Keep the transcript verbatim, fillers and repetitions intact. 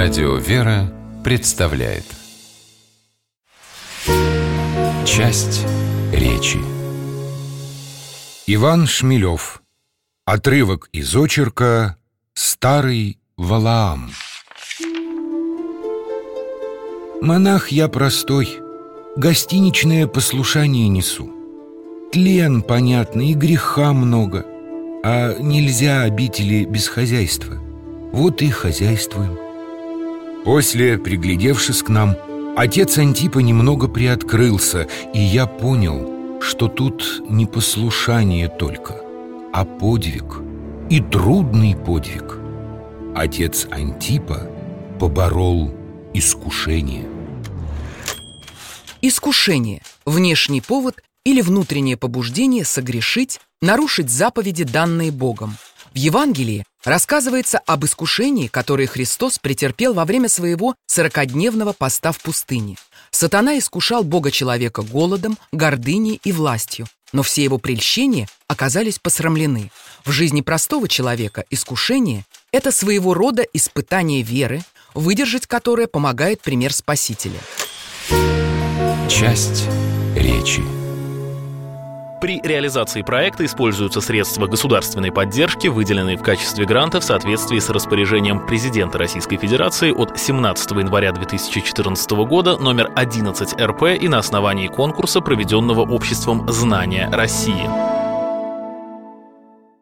Радио «Вера» представляет часть речи. Иван Шмелев. Отрывок из очерка «Старый Валаам». Монах я простой, гостиничное послушание несу. Тлен, понятно, и греха много, а нельзя обители без хозяйства. Вот и хозяйствуем. После, приглядевшись к нам, отец Антипа немного приоткрылся, и я понял, что тут не послушание только, а подвиг, и трудный подвиг. Отец Антипа поборол искушение. Искушение – внешний повод или внутреннее побуждение согрешить, нарушить заповеди, данные Богом. В Евангелии рассказывается об искушении, которое Христос претерпел во время своего сорокадневного поста в пустыне. Сатана искушал Бога-человека голодом, гордыней и властью, но все его прельщения оказались посрамлены. В жизни простого человека искушение – это своего рода испытание веры, выдержать которое помогает пример Спасителя. Часть речи. При реализации проекта используются средства государственной поддержки, выделенные в качестве гранта в соответствии с распоряжением президента Российской Федерации от семнадцатого января две тысячи четырнадцатого года номер одиннадцать эр пэ и на основании конкурса, проведенного обществом «Знания России».